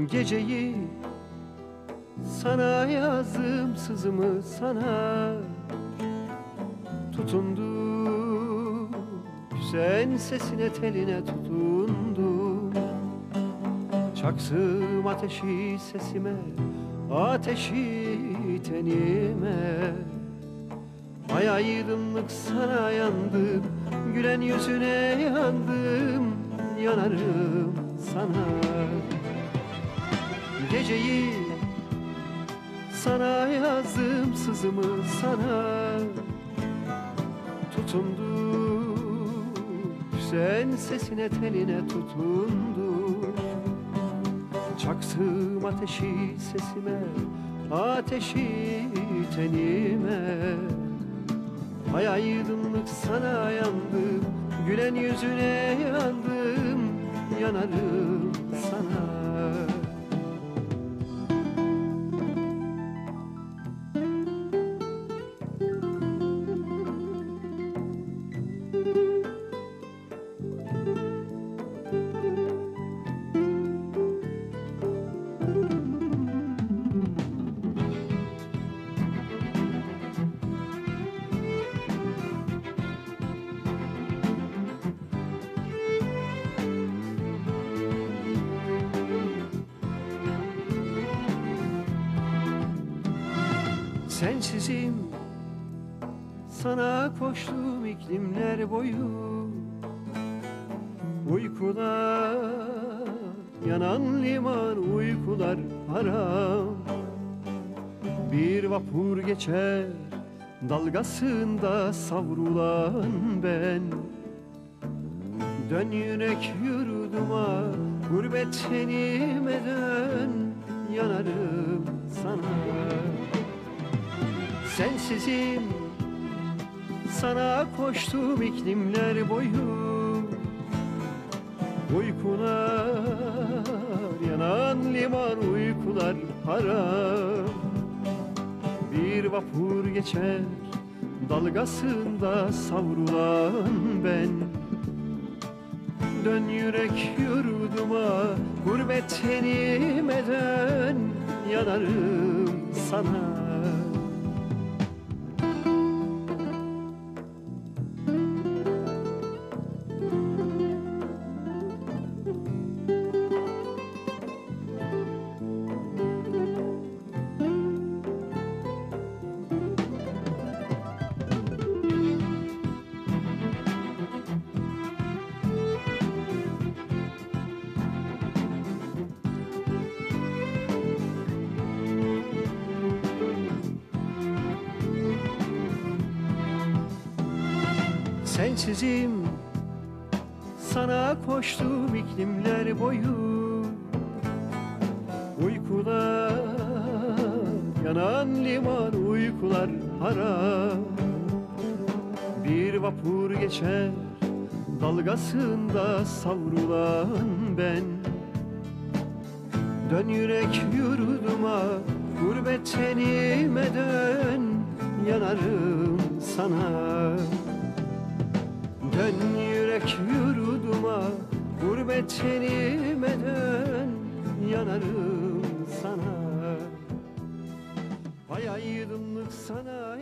Geceyi sana yazdım, sızımı sana tutundum. Sen sesine teline tutundum. Çaksım ateşi sesime, ateşi tenime. Ay aydınlık sana yandım, gülen yüzüne yandım, yanarım sana. Geceyi sana yazdım, sızımı sana tutundum. Sen sesine teline tutundum. Çaksım ateşi sesime, ateşi tenime. Ay aydınlık sana yandım, gülen yüzüne yandım, yanarım sana. Sensizim sana koştum iklimler boyu. Uykular yanan liman, uykular haram. Bir vapur geçer dalgasında savrulan ben. Dön yürek yurduma, gurbet tenime dön, yanarım sana. Sensizim sana koştum iklimler boyu. Uykular yanan liman, uykular haram. Bir vapur geçer dalgasında savrulan ben. Dön yürek yurduma, gurbet tenime dön, yanarım sana. Sensizim sana koştum iklimler boyu. Uykular yanan liman, uykular haram. Bir vapur geçer dalgasında savrulan ben. Dön yürek yurduma, gurbet tenime dön, yanarım sana. Dön yürek yurduma, gurbet tenime dön, yanarım sana. Ay aydınlık sana